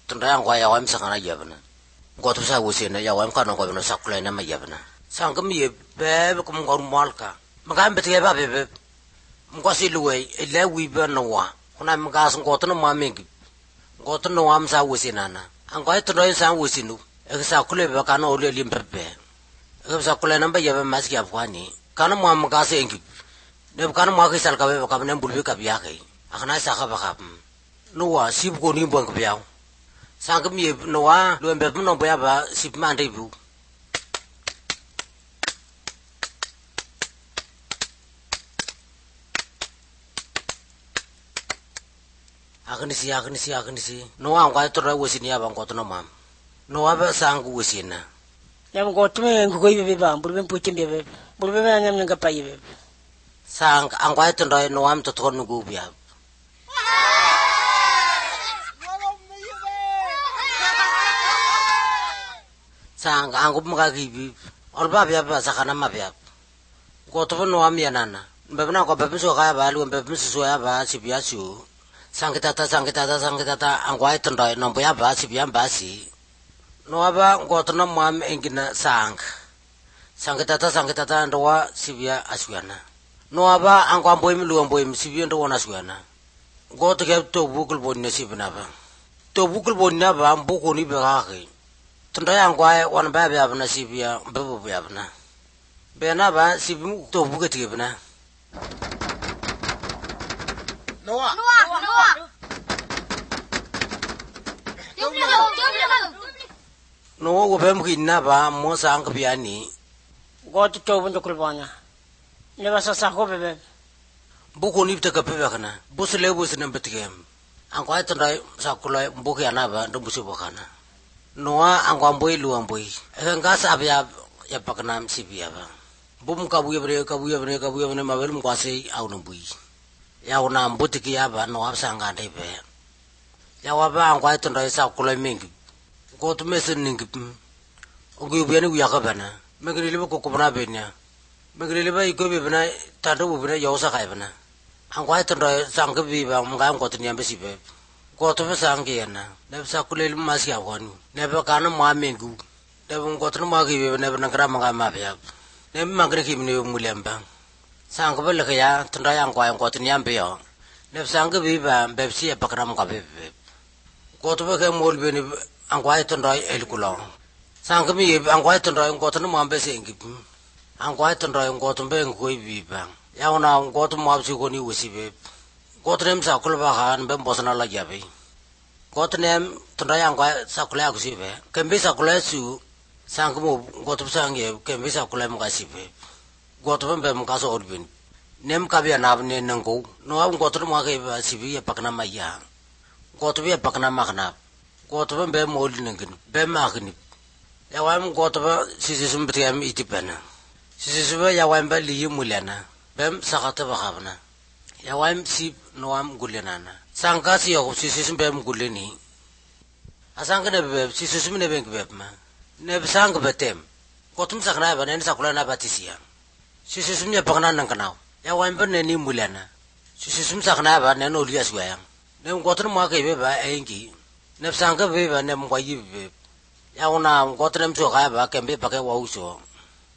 tunda yang kwa ya wam sakana yabna gotu sa wusina ya wam kana ko no sakula na mayabna sangam ye be kum ngor malka magam betiye ba be ngosi luwe ile wi be no wa kuna magas gotu no maming gotu no am sa wusina na an ko tunda sa wusinu e sa kule be kana ole limpe e sa kule na ba yabe maski afwani kana mo magas engi ne kana mo ka sal ka be ka ne bulbe ka biya kai akana sa ka ba ka no wa sib ko ni bon ka biya sangam ye no wa lo be no ba ba sib man dai bu akani si no wa kwa to ra wosini ya ba ko to no mam no wa ba sangu wosina ya ngo to me ngo ibe ba bulbe putin be bulbe me ngam nga pa ibe sang ang kwa to no am to to no gu biya sang ang ko mga gibi orba biya ba sakana ma biya ko to no am yanana be na ko be so ka ba lu be so ya ba si biya su sangkita ang kwa to no biya ba si biya ba si no aba ko to no mam engina sangkita ndo wa si biya aswana no aba ang kwa boy mi lu boy mi si biya ndo na aswana go to ke to bukul bon ne si bina ba to bukul bon na ba buku ni ba ka tunda yang kwa wan ba ba na si biya bu ba na be na ba si bi to buku ti bina Noah no go be mu na ba mo sang ka biya ni go to bun kul bana ne ba sa ko be buku ni ta ka be kana busle busne betgem ang kwa tunda sa kula buku ya na ba ndo busu bokana noa ang kwa boy lu amboy nga sa biya ya paknam si biya ba bum ka buya bre mabel mu kwase au no bui ya una mbutiki ya ba no absa nga dai be ya wa ba ang kwa tunda sa kula mingi ko to mesen ningi o gu biya ni ya ka bana megri le ko bana be nya megri le ba iko be bana ta do bu bana yo sa kai bana ang kwa tunda sang ka bi ba mga ang ko to nyambe si be ko to sang ke na ne sa kula le mas ya kwani ne ba kana ma mingu ne ba ko to ma ki be ne ba ngara ma ma be ne ma ngre ki ne mu lemba sang ko le ka ya tunda yang kwa ko to nyambe yo ne sang ka bi ba be si ya pakram ka be ko to ba ke mol be ni ang kwa tunda el kulo sang ka mi ang kwa tunda ko to ma be se ngi ang kwa tunda ko to be ko bi ba ya una ko to ma si ko ni usi be ko to nem sa kul ba han be bosna la ya be ko to nem tunda yang kwa sa kula ku si be kembe sa kula su sang ko ko to sang ye kembe sa kula mo ka si be ko to be mo ka so orbin nem ka bi na ne nang ko no am ko to ma ke ba si bi ya pakna ma ya ko to bi pakna ma kana ko to be mo li nang be ma kni ya wa mo ko to si sum bi am itipana si ba ya wa ba li mu lana bem sakata ba kabna ya wa si no am gulenana sangka si yo si sum be mo guleni asang ne be si sum ne be ma ne sang betem ko tum sakna ba ne sakula na batisia si sum ne pakna nang kana ya wa ba ne ni mulana si sum sakna ba ne no lias wa ne ko to ma ke be ba engi ne sang ka be ba ne mo yi be ya una ko to nem so ka ba ke be pa ke wa uso